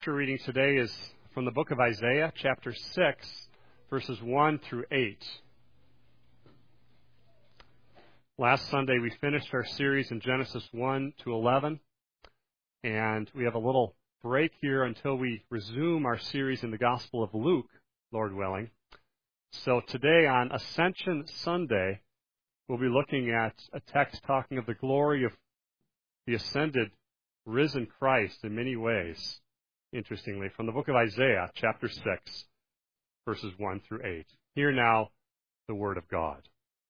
Scripture reading today is from the book of Isaiah, chapter 6, verses 1 through 8. Last Sunday we finished our series in Genesis 1 to 11, and we have a little break here until we resume our series in the Gospel of Luke, Lord willing. So today on Ascension Sunday, we'll be looking at a text talking of the glory of the ascended, risen Christ in many ways. Interestingly, from the book of Isaiah, chapter 6, verses 1 through 8. Hear now the word of God.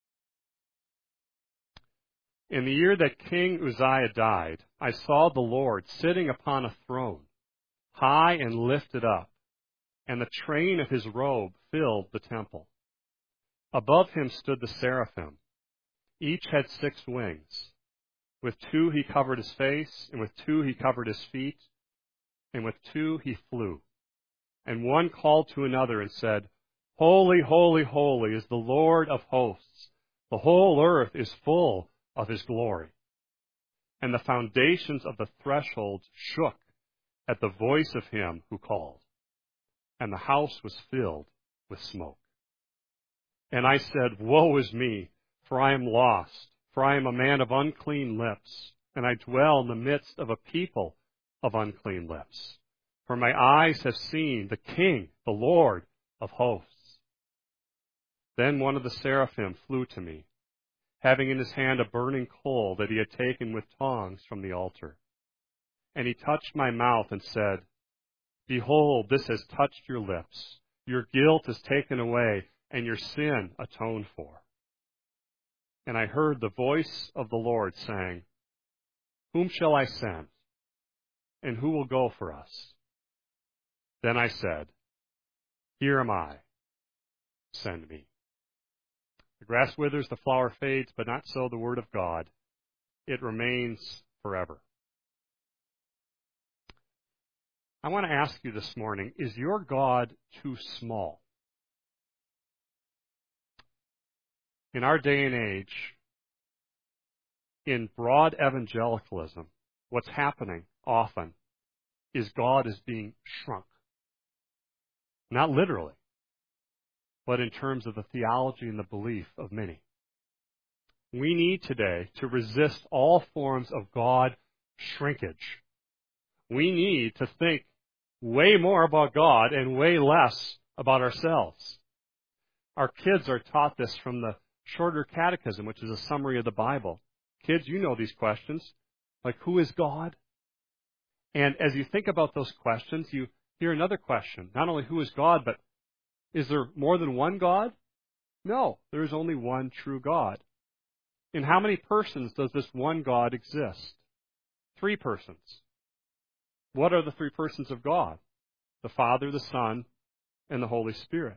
In the year that King Uzziah died, I saw the Lord sitting upon a throne, high and lifted up, and the train of his robe filled the temple. Above him stood the seraphim. Each had 6 wings. With 2 he covered his face, and with 2 he covered his feet, and with 2 he flew. And one called to another and said, Holy, holy, holy is the Lord of hosts. The whole earth is full of his glory. And the foundations of the threshold shook at the voice of him who called. And the house was filled with smoke. And I said, Woe is me, for I am lost, for I am a man of unclean lips, and I dwell in the midst of a people of unclean lips. For my eyes have seen the King, the Lord of hosts. Then one of the seraphim flew to me, having in his hand a burning coal that he had taken with tongs from the altar. And he touched my mouth and said, Behold, this has touched your lips. Your guilt is taken away, and your sin atoned for. And I heard the voice of the Lord saying, Whom shall I send? And who will go for us? Then I said, Here am I. Send me. The grass withers, the flower fades, but not so the word of God. It remains forever. I want to ask you this morning, is your God too small? In our day and age, in broad evangelicalism, what's happening often is God is being shrunk. Not literally, but in terms of the theology and the belief of many. We need today to resist all forms of God shrinkage. We need to think way more about God and way less about ourselves. Our kids are taught this from the Shorter Catechism, which is a summary of the Bible. Kids, you know these questions, like who is God? And as you think about those questions, you hear another question. Not only who is God, but is there more than one God? No, there is only one true God. In how many persons does this one God exist? 3 persons. What are the 3 persons of God? The Father, the Son, and the Holy Spirit.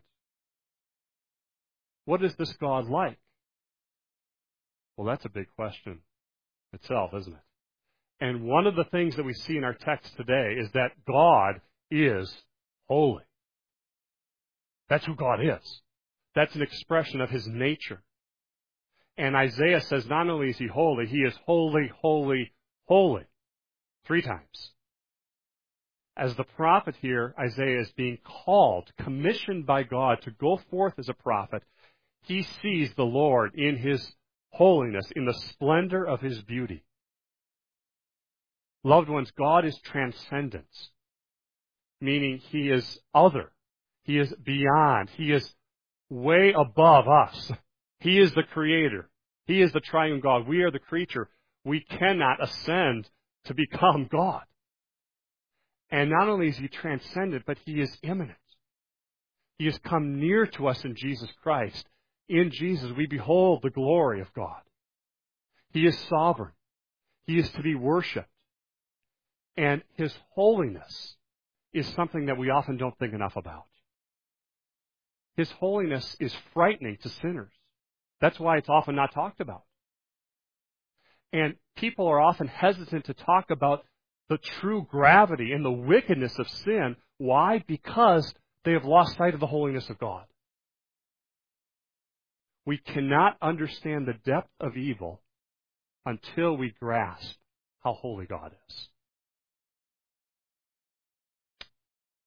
What is this God like? Well, that's a big question itself, isn't it? And one of the things that we see in our text today is that God is holy. That's who God is. That's an expression of his nature. And Isaiah says not only is he is holy, holy, holy. 3 times. As the prophet here, Isaiah is being called, commissioned by God to go forth as a prophet. He sees the Lord in his holiness, in the splendor of his beauty. Loved ones, God is transcendence, meaning he is other. He is beyond. He is way above us. He is the creator. He is the triune God. We are the creature. We cannot ascend to become God. And not only is he transcendent, but he is immanent. He has come near to us in Jesus Christ. In Jesus, we behold the glory of God. He is sovereign. He is to be worshipped. And his holiness is something that we often don't think enough about. His holiness is frightening to sinners. That's why it's often not talked about. And people are often hesitant to talk about the true gravity and the wickedness of sin. Why? Because they have lost sight of the holiness of God. We cannot understand the depth of evil until we grasp how holy God is.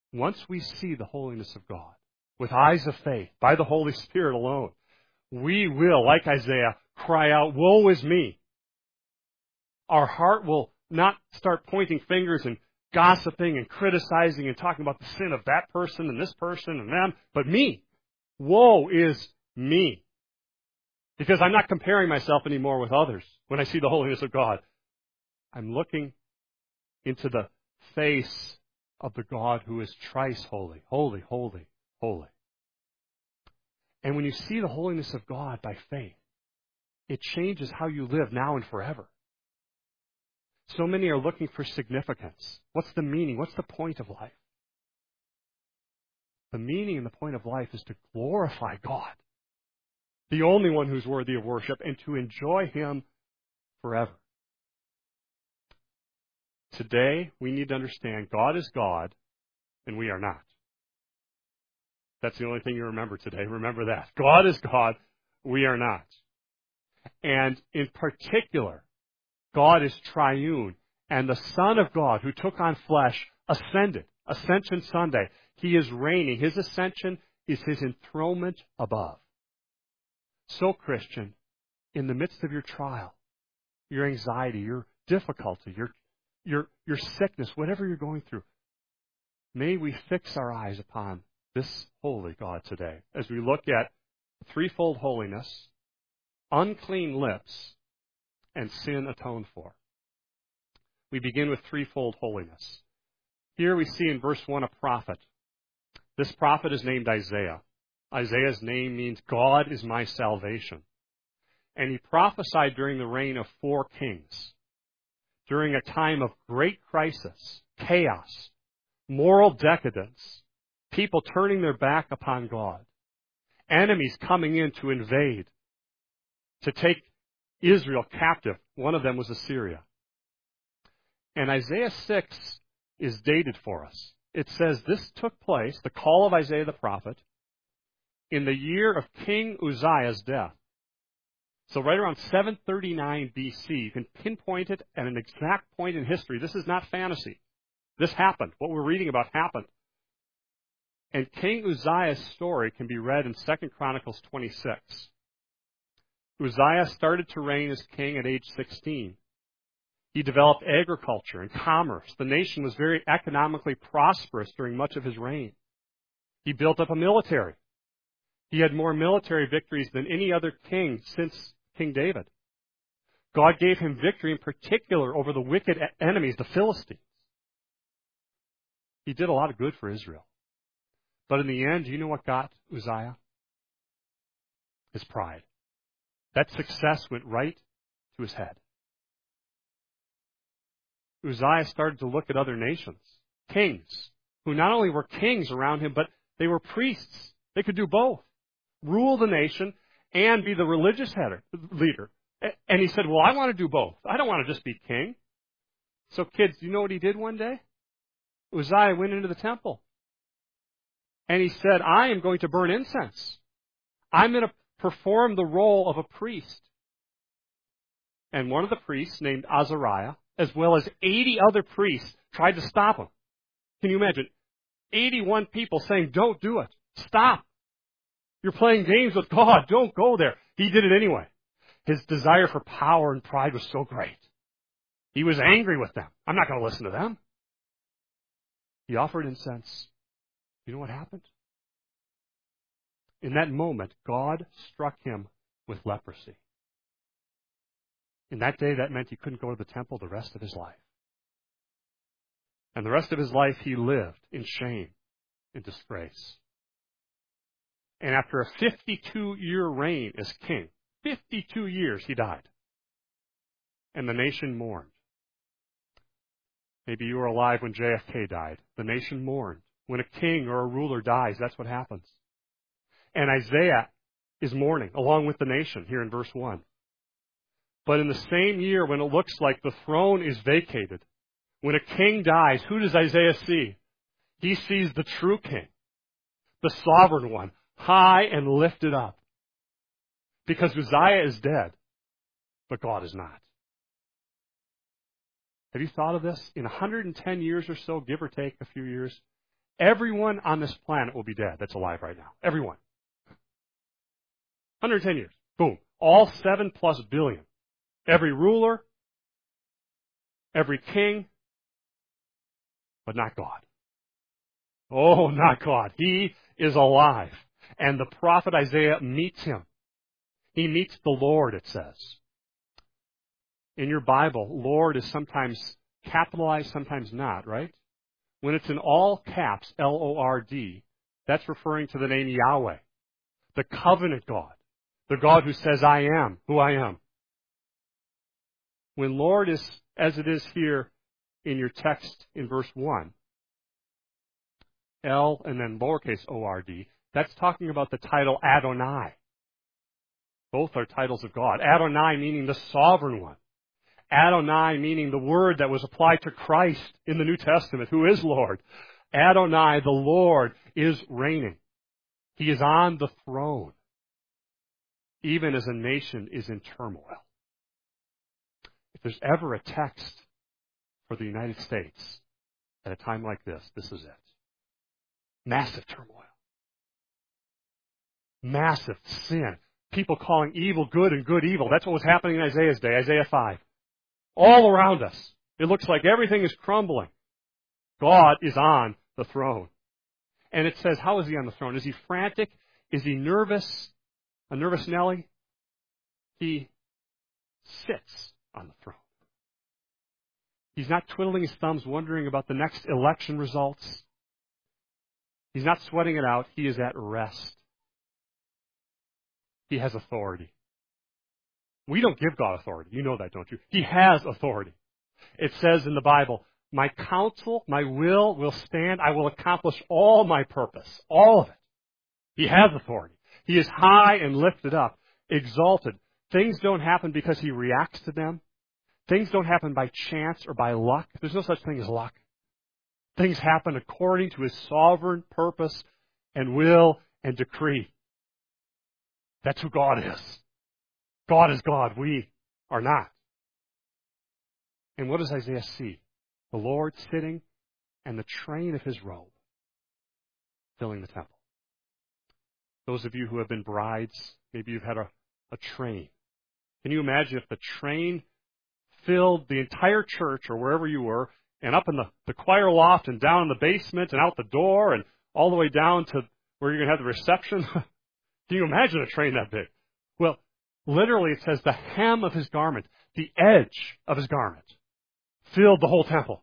Once we see the holiness of God with eyes of faith, by the Holy Spirit alone, we will, like Isaiah, cry out, "Woe is me." Our heart will not start pointing fingers and gossiping and criticizing and talking about the sin of that person and this person and them, but me. Woe is me. Because I'm not comparing myself anymore with others when I see the holiness of God. I'm looking into the face of the God who is thrice holy, holy, holy, holy. And when you see the holiness of God by faith, it changes how you live now and forever. So many are looking for significance. What's the meaning? What's the point of life? The meaning and the point of life is to glorify God, the only one who's worthy of worship, and to enjoy Him forever. Today, we need to understand God is God, and we are not. That's the only thing you remember today. Remember that. God is God, we are not. And in particular, God is triune, and the Son of God who took on flesh ascended, Ascension Sunday. He is reigning. His ascension is His enthronement above. So, Christian, in the midst of your trial, your anxiety, your difficulty, your sickness, whatever you're going through, may we fix our eyes upon this holy God today as we look at threefold holiness, unclean lips, and sin atoned for. We begin with threefold holiness. Here we see in verse 1 a prophet. This prophet is named Isaiah. Isaiah's name means God is my salvation. And he prophesied during the reign of 4 kings, during a time of great crisis, chaos, moral decadence, people turning their back upon God, enemies coming in to invade, to take Israel captive. One of them was Assyria. And Isaiah 6 is dated for us. It says this took place, the call of Isaiah the prophet, in the year of King Uzziah's death. So right around 739 BC, you can pinpoint it at an exact point in history. This is not fantasy. This happened. What we're reading about happened. And King Uzziah's story can be read in 2 Chronicles 26. Uzziah started to reign as king at age 16. He developed agriculture and commerce. The nation was very economically prosperous during much of his reign. He built up a military. He had more military victories than any other king since King David. God gave him victory in particular over the wicked enemies, the Philistines. He did a lot of good for Israel. But in the end, do you know what got Uzziah? His pride. That success went right to his head. Uzziah started to look at other nations, kings, who not only were kings around him, but they were priests. They could do both. Rule the nation and be the religious leader. And he said, well, I want to do both. I don't want to just be king. So kids, do you know what he did one day? Uzziah went into the temple. And he said, I am going to burn incense. I'm going to perform the role of a priest. And one of the priests, named Azariah, as well as 80 other priests, tried to stop him. Can you imagine? 81 people saying, don't do it. Stop. You're playing games with God. Don't go there. He did it anyway. His desire for power and pride was so great. He was angry with them. I'm not going to listen to them. He offered incense. You know what happened? In that moment, God struck him with leprosy. In that day, that meant he couldn't go to the temple the rest of his life. And the rest of his life, he lived in shame and disgrace. And after a 52-year reign as king, 52 years he died. And the nation mourned. Maybe you were alive when JFK died. The nation mourned. When a king or a ruler dies, that's what happens. And Isaiah is mourning along with the nation here in verse 1. But in the same year when it looks like the throne is vacated, when a king dies, who does Isaiah see? He sees the true king, the sovereign one, high and lifted up. Because Uzziah is dead, but God is not. Have you thought of this? In 110 years or so, give or take a few years, Everyone on this planet will be dead that's alive right now. Everyone. 110 years. Boom. All 7+ billion. Every ruler, every king, but not God. Oh, not God. He is alive. And the prophet Isaiah meets him. He meets the Lord, it says. In your Bible, Lord is sometimes capitalized, sometimes not, right? When it's in all caps, Lord, that's referring to the name Yahweh, the covenant God, the God who says, I am who I am. When Lord is, as it is here in your text in verse 1, L and then lowercase O-R-D, that's talking about the title Adonai. Both are titles of God. Adonai meaning the sovereign one. Adonai meaning the word that was applied to Christ in the New Testament, who is Lord. Adonai, the Lord, is reigning. He is on the throne, even as a nation is in turmoil. If there's ever a text for the United States at a time like this, this is it. Massive turmoil. Massive sin. People calling evil good and good evil. That's what was happening in Isaiah's day, Isaiah 5. All around us. It looks like everything is crumbling. God is on the throne. And it says, how is he on the throne? Is he frantic? Is he nervous? A nervous Nelly? He sits on the throne. He's not twiddling his thumbs wondering about the next election results. He's not sweating it out. He is at rest. He has authority. We don't give God authority. You know that, don't you? He has authority. It says in the Bible, my counsel, my will stand. I will accomplish all my purpose. All of it. He has authority. He is high and lifted up, exalted. Things don't happen because he reacts to them. Things don't happen by chance or by luck. There's no such thing as luck. Things happen according to his sovereign purpose and will and decree. That's who God is. God is God. We are not. And what does Isaiah see? The Lord sitting and the train of his robe filling the temple. Those of you who have been brides, maybe you've had a train. Can you imagine if the train filled the entire church or wherever you were, and up in the choir loft and down in the basement and out the door and all the way down to where you're going to have the reception? Can you imagine a train that big? Well, literally it says the hem of his garment, the edge of his garment, filled the whole temple.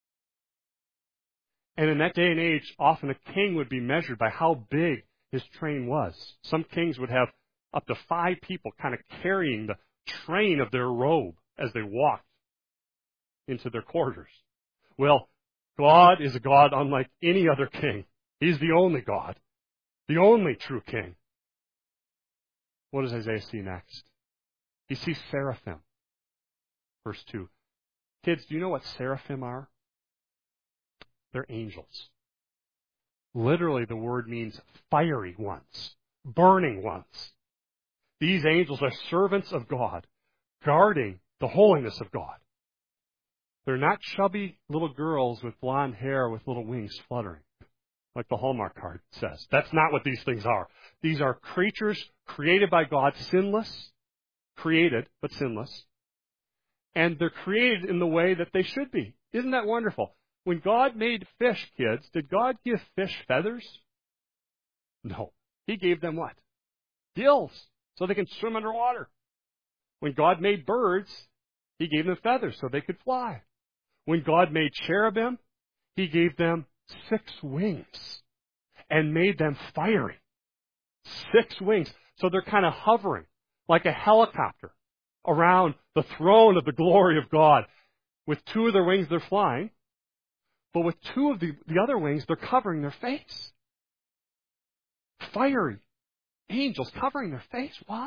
And in that day and age, often a king would be measured by how big his train was. Some kings would have up to 5 people kind of carrying the train of their robe as they walked into their quarters. Well, God is a God unlike any other king. He's the only God, the only true king. What does Isaiah see next? He sees seraphim. Verse 2. Kids, do you know what seraphim are? They're angels. Literally, the word means fiery ones, burning ones. These angels are servants of God, guarding the holiness of God. They're not chubby little girls with blonde hair with little wings fluttering, like the Hallmark card says. That's not what these things are. These are creatures created by God, sinless, created, but sinless. And they're created in the way that they should be. Isn't that wonderful? When God made fish, kids, did God give fish feathers? No. He gave them what? Gills, so they can swim underwater. When God made birds, he gave them feathers so they could fly. When God made cherubim, he gave them 6 wings and made them fiery. 6 wings. So they're kind of hovering like a helicopter around the throne of the glory of God. With 2 of their wings, they're flying. But with 2 of the other wings, they're covering their face. Fiery angels covering their face. Why?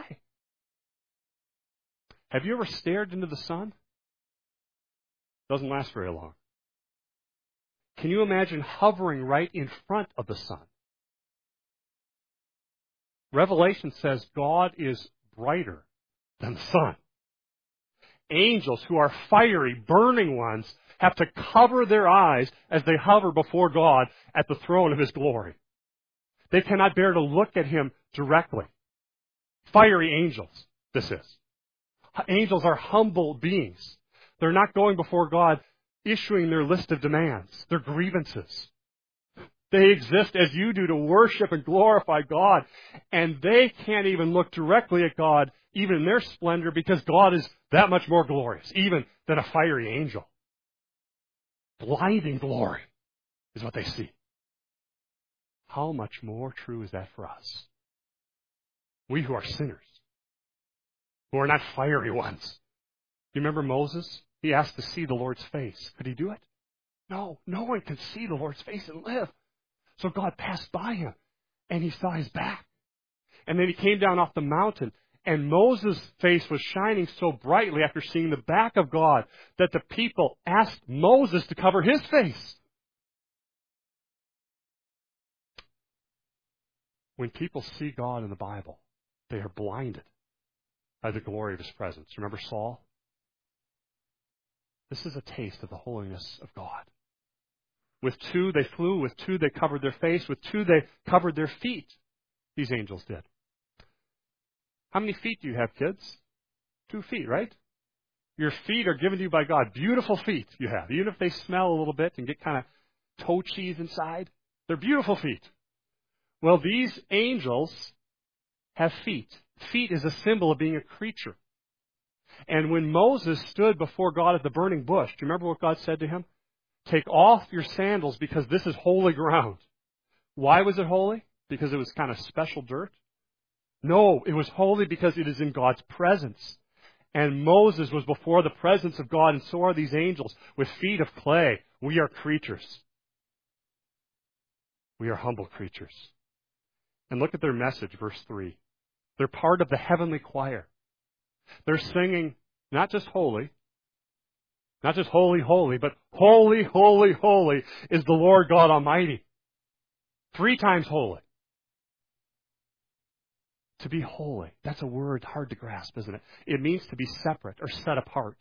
Have you ever stared into the sun? Doesn't last very long. Can you imagine hovering right in front of the sun? Revelation says God is brighter than the sun. angels who are fiery, burning ones have to cover their eyes as they hover before God at the throne of His glory. They cannot bear to look at Him directly. Fiery angels, this is. Angels are humble beings. They're not going before God issuing their list of demands, their grievances. They exist as you do to worship and glorify God. And they can't even look directly at God, even in their splendor, because God is that much more glorious, even than a fiery angel. Blinding glory is what they see. How much more true is that for us? We who are sinners, who are not fiery ones. Do you remember Moses? He asked to see the Lord's face. Could he do it? No, no one can see the Lord's face and live. So God passed by him, and he saw his back. And then he came down off the mountain, and Moses' face was shining so brightly after seeing the back of God that the people asked Moses to cover his face. When people see God in the Bible, they are blinded by the glory of His presence. Remember Saul? This is a taste of the holiness of God. With two they flew, with two they covered their face, with two they covered their feet. These angels did. How many feet do you have, kids? 2 feet, right? Your feet are given to you by God. Beautiful feet you have. Even if they smell a little bit and get kind of toe cheese inside, they're beautiful feet. Well, these angels have feet. Feet is a symbol of being a creature. And when Moses stood before God at the burning bush, do you remember what God said to him? Take off your sandals because this is holy ground. Why was it holy? Because it was kind of special dirt? No, it was holy because it is in God's presence. And Moses was before the presence of God, and so are these angels with feet of clay. We are creatures. We are humble creatures. And look at their message, verse 3. They're part of the heavenly choir. They're singing not just holy, not just holy, holy, but holy, holy, holy is the Lord God Almighty. 3 times holy. To be holy, that's a word hard to grasp, isn't it? It means to be separate or set apart.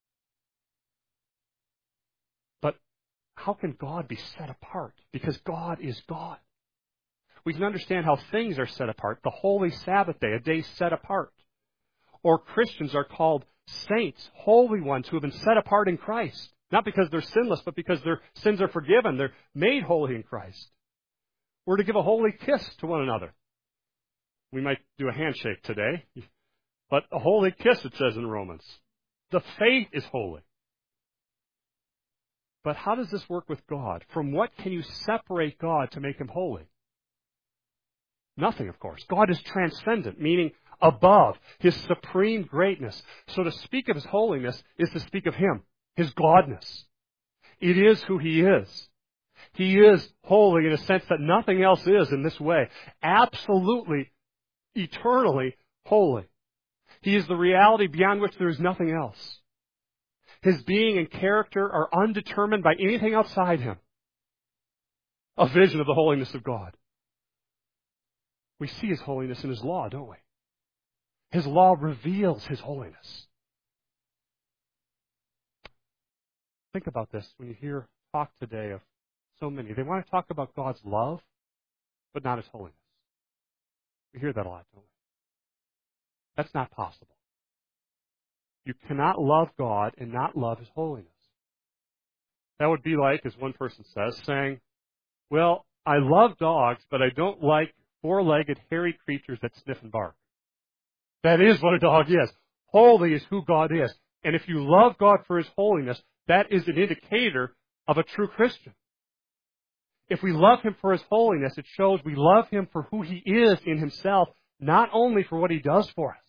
But how can God be set apart? Because God is God. We can understand how things are set apart. The holy Sabbath day, a day set apart. Or Christians are called saints, holy ones who have been set apart in Christ. Not because they're sinless, but because their sins are forgiven. They're made holy in Christ. We're to give a holy kiss to one another. We might do a handshake today, but a holy kiss, it says in Romans. The faith is holy. But how does this work with God? From what can you separate God to make Him holy? Nothing, of course. God is transcendent, meaning above, His supreme greatness. So to speak of His holiness is to speak of Him, His godness. It is who He is. He is holy in a sense that nothing else is in this way. Absolutely, eternally holy. He is the reality beyond which there is nothing else. His being and character are undetermined by anything outside Him. A vision of the holiness of God. We see His holiness in His law, don't we? His law reveals His holiness. Think about this when you hear talk today of so many. They want to talk about God's love, but not His holiness. We hear that a lot, don't we? That's not possible. You cannot love God and not love His holiness. That would be like, as one person says, saying, well, I love dogs, but I don't like 4-legged, hairy creatures that sniff and bark. That is what a dog is. Holy is who God is. And if you love God for His holiness, that is an indicator of a true Christian. If we love Him for His holiness, it shows we love Him for who He is in Himself, not only for what He does for us.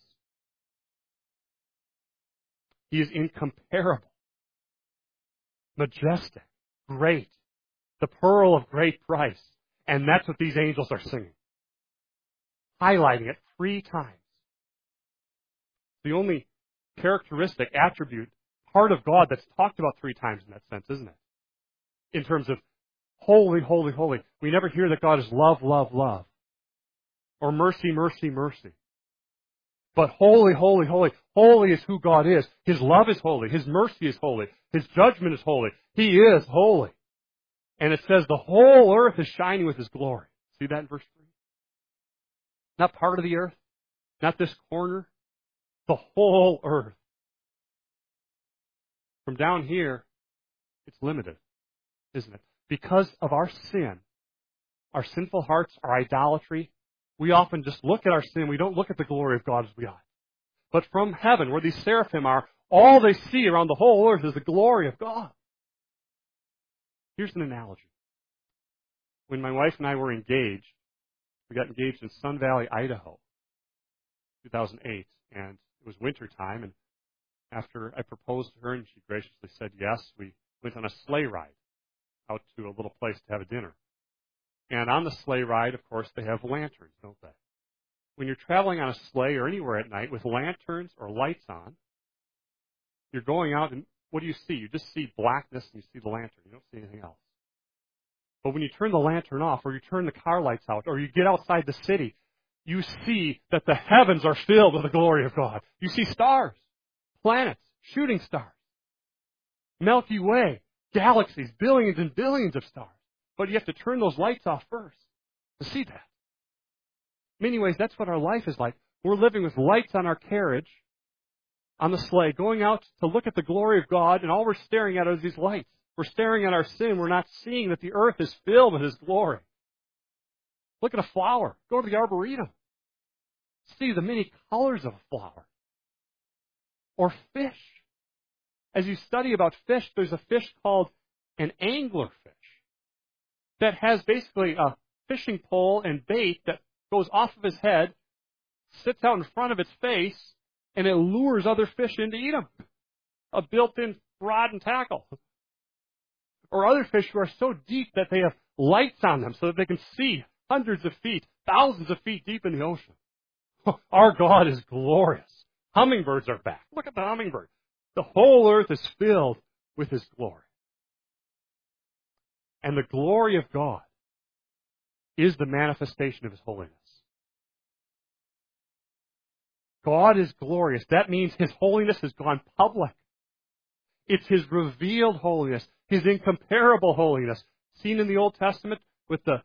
He is incomparable, majestic, great, the pearl of great price. And that's what these angels are singing. Highlighting it 3 times. The only characteristic, attribute, part of God that's talked about 3 times in that sense, isn't it? In terms of holy, holy, holy. We never hear that God is love, love, love. Or mercy, mercy, mercy. But holy, holy, holy, holy is who God is. His love is holy. His mercy is holy. His judgment is holy. He is holy. And it says the whole earth is shining with His glory. See that in verse 3? Not part of the earth. Not this corner. The whole earth. From down here, it's limited, isn't it? Because of our sin, our sinful hearts, our idolatry, we often just look at our sin. We don't look at the glory of God as we ought. But from heaven, where these seraphim are, all they see around the whole earth is the glory of God. Here's an analogy. When my wife and I were engaged, we got engaged in Sun Valley, Idaho, 2008, and it was winter time, and after I proposed to her and she graciously said yes, we went on a sleigh ride out to a little place to have a dinner. And on the sleigh ride, of course, they have lanterns, don't they? When you're traveling on a sleigh or anywhere at night with lanterns or lights on, you're going out and what do you see? You just see blackness and you see the lantern. You don't see anything else. But when you turn the lantern off or you turn the car lights out or you get outside the city, you see that the heavens are filled with the glory of God. You see stars, planets, shooting stars, Milky Way, galaxies, billions and billions of stars. But you have to turn those lights off first to see that. In many ways, that's what our life is like. We're living with lights on our carriage, on the sleigh, going out to look at the glory of God, and all we're staring at is these lights. We're staring at our sin. We're not seeing that the earth is filled with His glory. Look at a flower. Go to the Arboretum. See the many colors of a flower. Or fish. As you study about fish, there's a fish called an anglerfish that has basically a fishing pole and bait that goes off of his head, sits out in front of its face, and it lures other fish in to eat them. A built-in rod and tackle. Or other fish who are so deep that they have lights on them so that they can see hundreds of feet, thousands of feet deep in the ocean. Our God is glorious. Hummingbirds are back. Look at the hummingbird. The whole earth is filled with His glory. And the glory of God is the manifestation of His holiness. God is glorious. That means His holiness has gone public. It's His revealed holiness, His incomparable holiness, seen in the Old Testament with the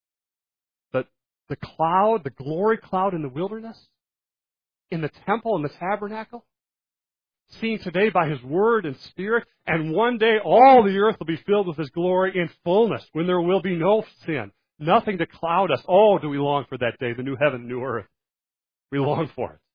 cloud, the glory cloud in the wilderness, in the temple and the tabernacle, seen today by His Word and Spirit, and one day all the earth will be filled with His glory in fullness, when there will be no sin, nothing to cloud us. Oh, do we long for that day, the new heaven, the new earth. We long for it.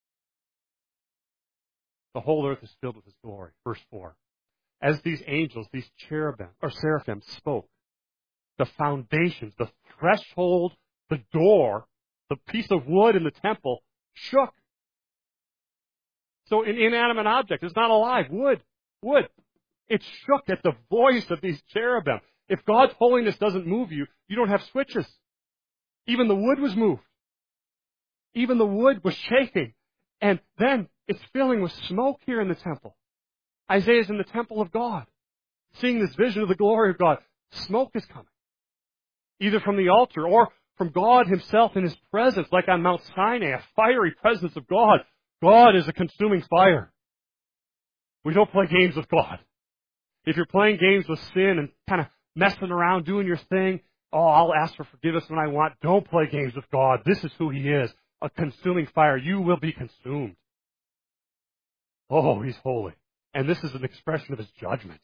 The whole earth is filled with His glory. Verse 4. As these angels, these cherubim, or seraphim, spoke, the foundations, the threshold, the door, the piece of wood in the temple shook. So an inanimate object, it's not alive. Wood. It shook at the voice of these cherubim. If God's holiness doesn't move you, you don't have switches. Even the wood was moved. Even the wood was shaking. And then it's filling with smoke here in the temple. Isaiah's in the temple of God, seeing this vision of the glory of God. Smoke is coming, either from the altar or from God Himself in His presence, like on Mount Sinai, a fiery presence of God. God is a consuming fire. We don't play games with God. If you're playing games with sin and kind of messing around, doing your thing, oh, I'll ask for forgiveness when I want. Don't play games with God. This is who He is, a consuming fire. You will be consumed. Oh, He's holy. And this is an expression of His judgment.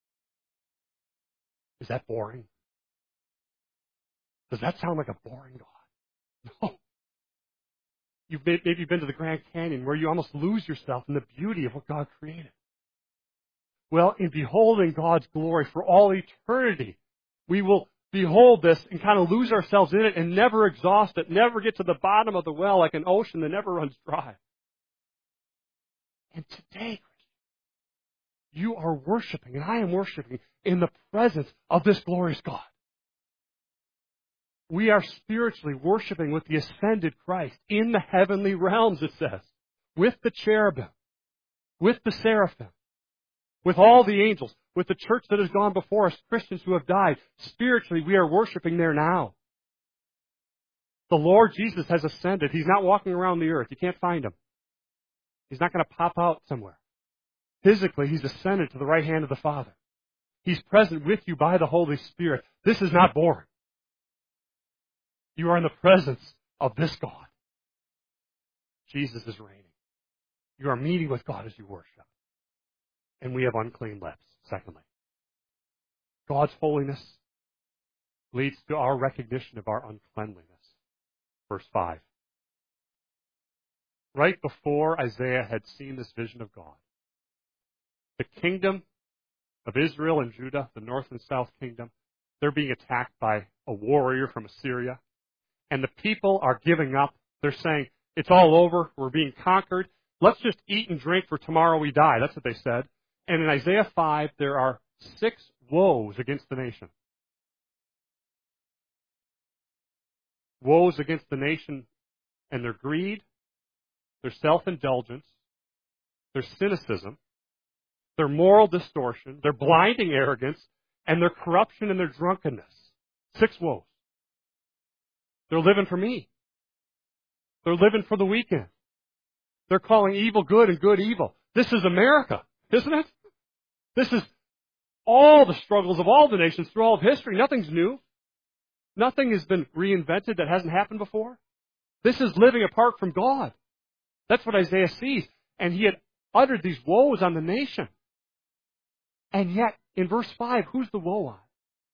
Is that boring? Does that sound like a boring God? No. You've maybe been to the Grand Canyon where you almost lose yourself in the beauty of what God created. Well, in beholding God's glory for all eternity, we will behold this and kind of lose ourselves in it and never exhaust it, never get to the bottom of the well like an ocean that never runs dry. And today, you are worshiping, and I am worshiping, in the presence of this glorious God. We are spiritually worshiping with the ascended Christ in the heavenly realms, it says, with the cherubim, with the seraphim, with all the angels, with the church that has gone before us, Christians who have died. Spiritually, we are worshiping there now. The Lord Jesus has ascended. He's not walking around the earth. You can't find Him. He's not going to pop out somewhere. Physically, He's ascended to the right hand of the Father. He's present with you by the Holy Spirit. This is not boring. You are in the presence of this God. Jesus is reigning. You are meeting with God as you worship. And we have unclean lips, secondly. God's holiness leads to our recognition of our uncleanliness. Verse 5. Right before Isaiah had seen this vision of God, the kingdom of Israel and Judah, the north and south kingdom, they're being attacked by a warrior from Assyria. And the people are giving up. They're saying, it's all over. We're being conquered. Let's just eat and drink, for tomorrow we die. That's what they said. And in Isaiah 5, there are 6 woes against the nation. Woes against the nation and their greed, their self-indulgence, their cynicism, their moral distortion, their blinding arrogance, and their corruption and their drunkenness. 6 woes. They're living for me. They're living for the weekend. They're calling evil good and good evil. This is America, isn't it? This is all the struggles of all the nations through all of history. Nothing's new. Nothing has been reinvented that hasn't happened before. This is living apart from God. That's what Isaiah sees. And he had uttered these woes on the nation. And yet, in verse 5, who's the woe on?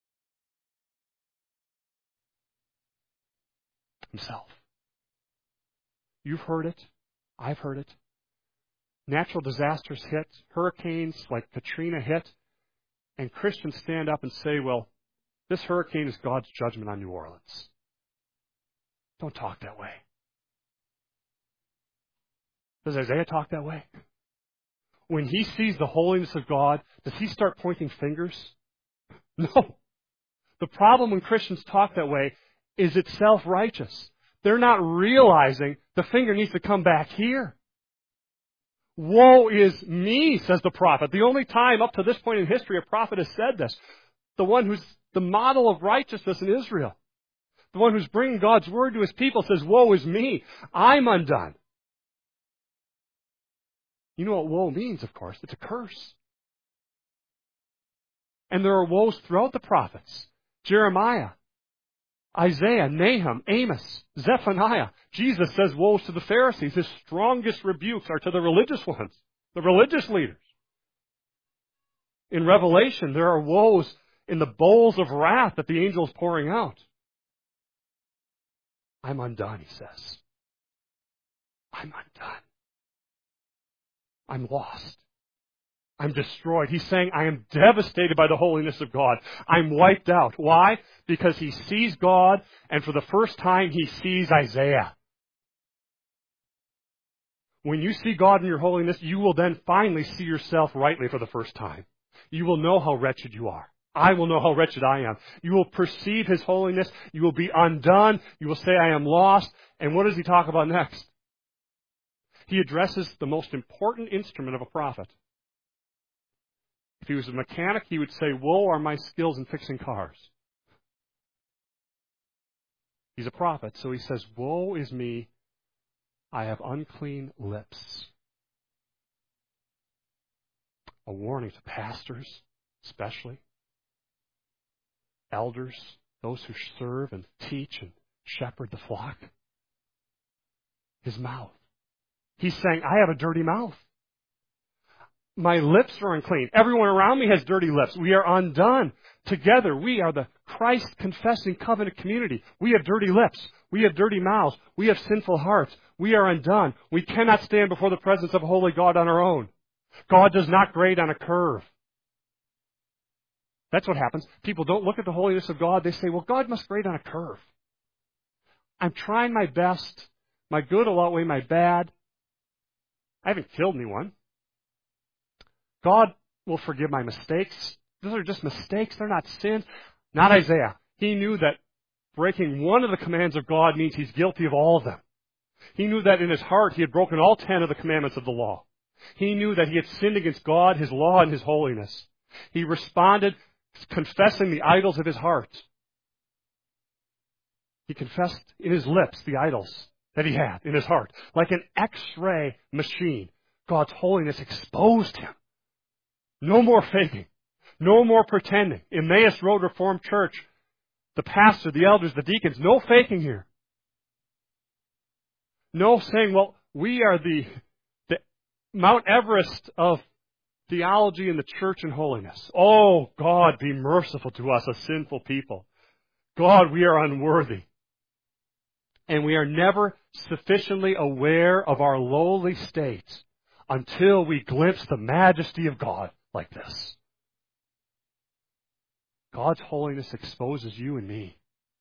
Himself. You've heard it. I've heard it. Natural disasters hit. Hurricanes like Katrina hit. And Christians stand up and say, well, this hurricane is God's judgment on New Orleans. Don't talk that way. Does Isaiah talk that way? When he sees the holiness of God, does he start pointing fingers? No. The problem when Christians talk that way is it's self-righteous. They're not realizing the finger needs to come back here. Woe is me, says the prophet. The only time up to this point in history a prophet has said this. The one who's the model of righteousness in Israel. The one who's bringing God's word to his people says, woe is me. I'm undone. You know what woe means, of course. It's a curse. And there are woes throughout the prophets. Jeremiah, Isaiah, Nahum, Amos, Zephaniah. Jesus says woes to the Pharisees. His strongest rebukes are to the religious ones, the religious leaders. In Revelation, there are woes in the bowls of wrath that the angel is pouring out. I'm undone, he says. I'm undone. I'm lost. I'm destroyed. He's saying, I am devastated by the holiness of God. I'm wiped out. Why? Because he sees God, and for the first time, he sees Isaiah. When you see God in your holiness, you will then finally see yourself rightly for the first time. You will know how wretched you are. I will know how wretched I am. You will perceive his holiness. You will be undone. You will say, I am lost. And what does he talk about next? He addresses the most important instrument of a prophet. If he was a mechanic, he would say, woe are my skills in fixing cars. He's a prophet, so he says, woe is me, I have unclean lips. A warning to pastors, especially, elders, those who serve and teach and shepherd the flock. His mouth. He's saying, I have a dirty mouth. My lips are unclean. Everyone around me has dirty lips. We are undone. Together, we are the Christ-confessing covenant community. We have dirty lips. We have dirty mouths. We have sinful hearts. We are undone. We cannot stand before the presence of a holy God on our own. God does not grade on a curve. That's what happens. People don't look at the holiness of God. They say, well, God must grade on a curve. I'm trying my best. My good will outweigh my bad. I haven't killed anyone. God will forgive my mistakes. Those are just mistakes. They're not sins. Not Isaiah. He knew that breaking one of the commands of God means he's guilty of all of them. He knew that in his heart he had broken all 10 of the commandments of the law. He knew that he had sinned against God, his law, and his holiness. He responded confessing the idols of his heart. He confessed in his lips the idols that he had in his heart, like an X-ray machine. God's holiness exposed him. No more faking. No more pretending. Emmaus Road Reformed Church, the pastor, the elders, the deacons, no faking here. No saying, well, we are the Mount Everest of theology in the church and holiness. Oh, God, be merciful to us, a sinful people. God, we are unworthy. And we are never sufficiently aware of our lowly state until we glimpse the majesty of God like this. God's holiness exposes you and me.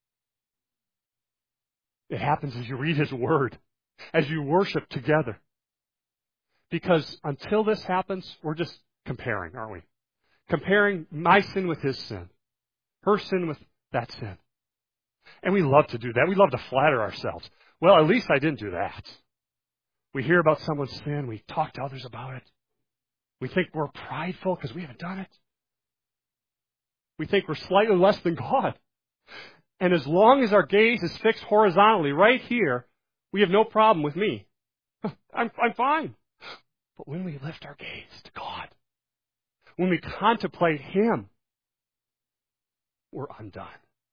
It happens as you read His Word, as you worship together. Because until this happens, we're just comparing, aren't we? Comparing my sin with His sin, her sin with that sin. And we love to do that. We love to flatter ourselves. Well, at least I didn't do that. We hear about someone's sin. We talk to others about it. We think we're prideful because we haven't done it. We think we're slightly less than God. And as long as our gaze is fixed horizontally right here, we have no problem with me. I'm fine. But when we lift our gaze to God, when we contemplate Him, we're undone.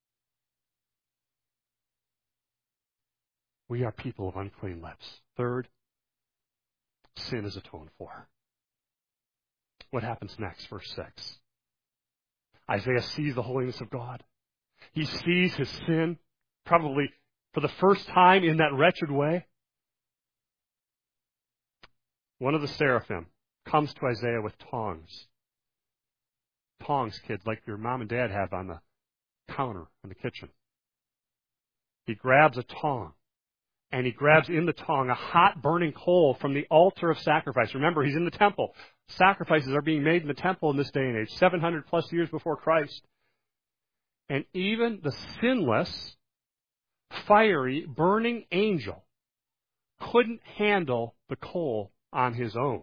We are people of unclean lips. Third, sin is atoned for. What happens next? Verse 6. Isaiah sees the holiness of God. He sees his sin, probably for the first time in that wretched way. One of the seraphim comes to Isaiah with tongs. Tongs, kids, like your mom and dad have on the counter in the kitchen. He grabs a tong. And he grabs in the tong a hot burning coal from the altar of sacrifice. Remember, he's in the temple. Sacrifices are being made in the temple in this day and age, 700 plus years before Christ. And even the sinless, fiery, burning angel couldn't handle the coal on his own.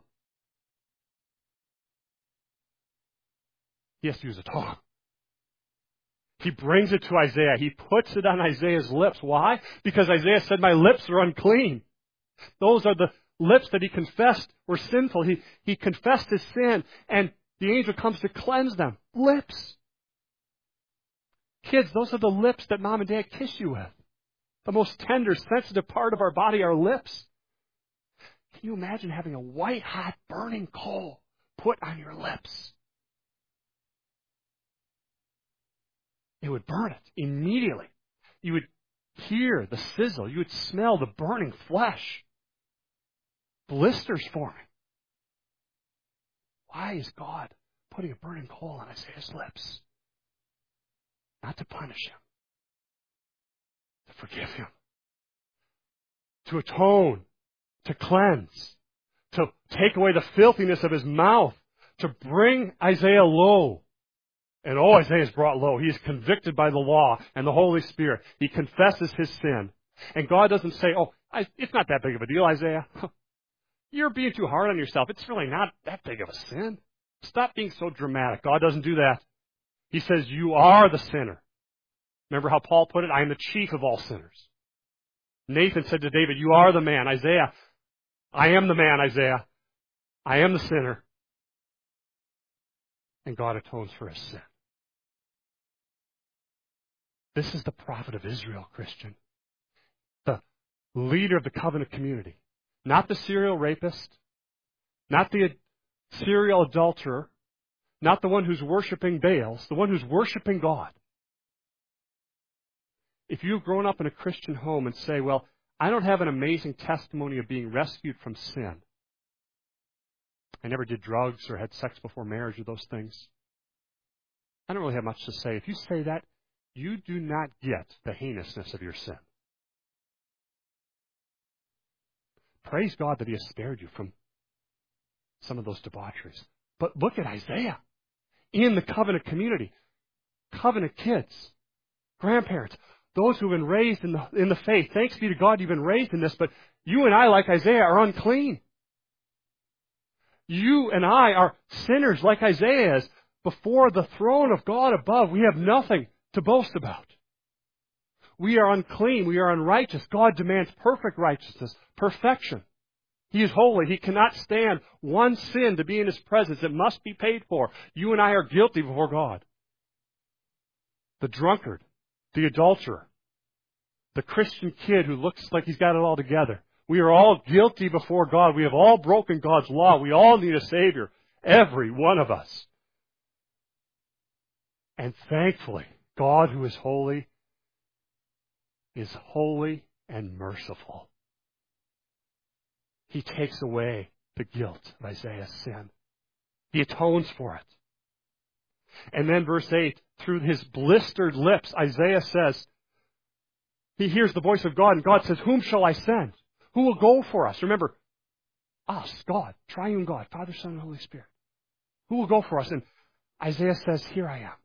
He has to use a tong. He brings it to Isaiah. He puts it on Isaiah's lips. Why? Because Isaiah said, my lips are unclean. Those are the lips that he confessed were sinful. He confessed his sin, and the angel comes to cleanse them. Lips. Kids, those are the lips that mom and dad kiss you with. The most tender, sensitive part of our body, our lips. Can you imagine having a white, hot, burning coal put on your lips? It would burn it immediately. You would hear the sizzle. You would smell the burning flesh. Blisters forming. Why is God putting a burning coal on Isaiah's lips? Not to punish him. To forgive him. To atone. To cleanse. To take away the filthiness of his mouth. To bring Isaiah low. And Isaiah is brought low. He is convicted by the law and the Holy Spirit. He confesses his sin. And God doesn't say, it's not that big of a deal, Isaiah. You're being too hard on yourself. It's really not that big of a sin. Stop being so dramatic. God doesn't do that. He says, you are the sinner. Remember how Paul put it? I am the chief of all sinners. Nathan said to David, you are the man. Isaiah, I am the man, Isaiah. I am the sinner. And God atones for his sin. This is the prophet of Israel, Christian. The leader of the covenant community. Not the serial rapist. Not the serial adulterer. Not the one who's worshiping Baals. The one who's worshiping God. If you've grown up in a Christian home and say, well, I don't have an amazing testimony of being rescued from sin. I never did drugs or had sex before marriage or those things. I don't really have much to say. If you say that, you do not get the heinousness of your sin. Praise God that He has spared you from some of those debaucheries. But look at Isaiah in the covenant community. Covenant kids, grandparents, those who have been raised in the faith. Thanks be to God you've been raised in this, but you and I, like Isaiah, are unclean. You and I are sinners like Isaiah is. Before the throne of God above, we have nothing to boast about. We are unclean. We are unrighteous. God demands perfect righteousness, perfection. He is holy. He cannot stand one sin to be in His presence. It must be paid for. You and I are guilty before God. The drunkard, the adulterer, the Christian kid who looks like he's got it all together. We are all guilty before God. We have all broken God's law. We all need a Savior. Every one of us. And thankfully, God who is holy and merciful. He takes away the guilt of Isaiah's sin. He atones for it. And then verse 8, through his blistered lips, Isaiah says, he hears the voice of God, and God says, whom shall I send? Who will go for us? Remember, us, God, triune God, Father, Son, and Holy Spirit. Who will go for us? And Isaiah says, here I am.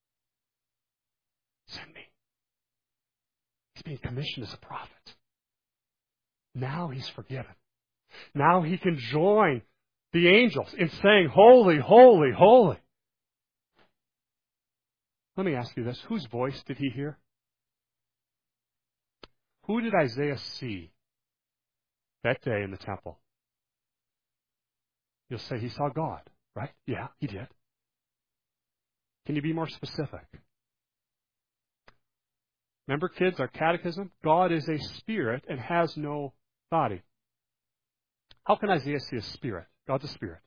Send me. He's being commissioned as a prophet. Now he's forgiven. Now he can join the angels in saying, holy, holy, holy. Let me ask you this. Whose voice did he hear? Who did Isaiah see that day in the temple? You'll say he saw God, right? Yeah, he did. Can you be more specific? Remember, kids, our catechism? God is a spirit and has no body. How can Isaiah see a spirit? God's a spirit.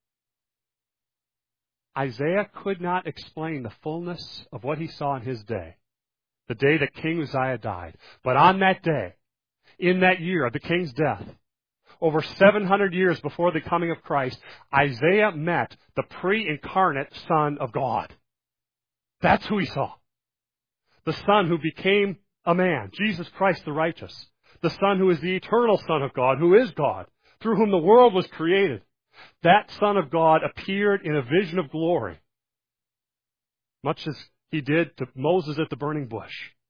Isaiah could not explain the fullness of what he saw in his day, the day that King Uzziah died. But on that day, in that year of the king's death, over 700 years before the coming of Christ, Isaiah met the pre-incarnate Son of God. That's who he saw. The Son who became a man, Jesus Christ the righteous. The Son who is the eternal Son of God, who is God, through whom the world was created. That Son of God appeared in a vision of glory, much as he did to Moses at the burning bush,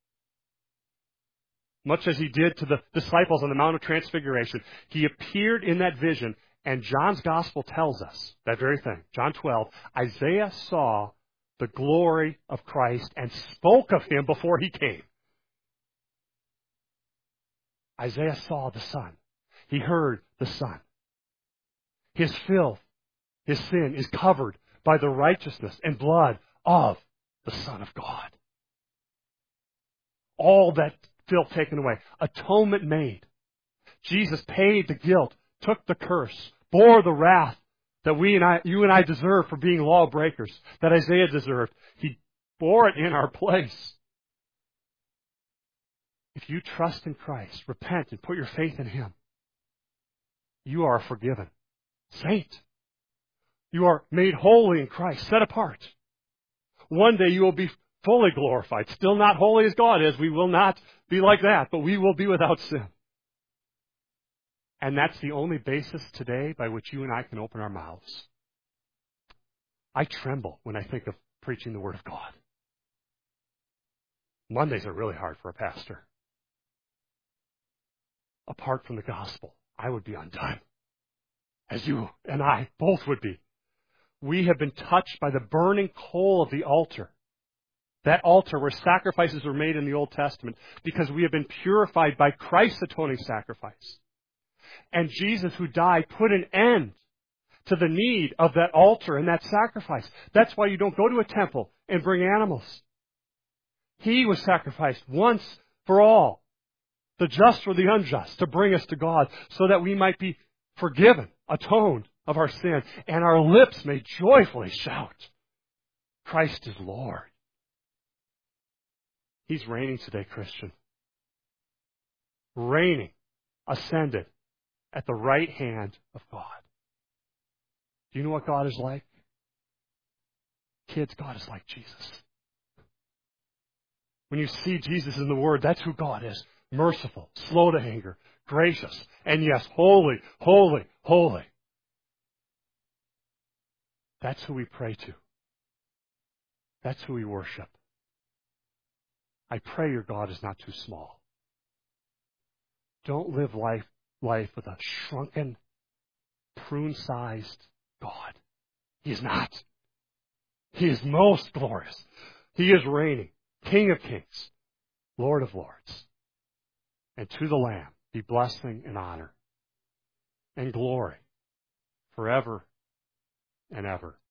much as he did to the disciples on the Mount of Transfiguration. He appeared in that vision, and John's Gospel tells us that very thing. John 12, Isaiah saw the glory of Christ and spoke of him before he came. Isaiah saw the Son. He heard the Son. His filth, his sin is covered by the righteousness and blood of the Son of God. All that filth taken away. Atonement made. Jesus paid the guilt, took the curse, bore the wrath that you and I deserve for being lawbreakers, that Isaiah deserved. He bore it in our place. If you trust in Christ, repent and put your faith in Him, you are a forgiven saint. You are made holy in Christ, set apart. One day you will be fully glorified. Still not holy as God is. We will not be like that, but we will be without sin. And that's the only basis today by which you and I can open our mouths. I tremble when I think of preaching the Word of God. Mondays are really hard for a pastor. Apart from the gospel, I would be undone, as you and I both would be. We have been touched by the burning coal of the altar. That altar where sacrifices were made in the Old Testament, because we have been purified by Christ's atoning sacrifice. And Jesus, who died, put an end to the need of that altar and that sacrifice. That's why you don't go to a temple and bring animals. He was sacrificed once for all, the just for the unjust, to bring us to God, so that we might be forgiven, atoned of our sin, and our lips may joyfully shout, Christ is Lord. He's reigning today, Christian. Reigning, ascended at the right hand of God. Do you know what God is like? Kids, God is like Jesus. When you see Jesus in the Word, that's who God is. Merciful, slow to anger, gracious, and yes, holy, holy, holy. That's who we pray to. That's who we worship. I pray your God is not too small. Don't live life with a shrunken, prune-sized God. He is not. He is most glorious. He is reigning, King of kings, Lord of lords. And to the Lamb be blessing and honor and glory forever and ever.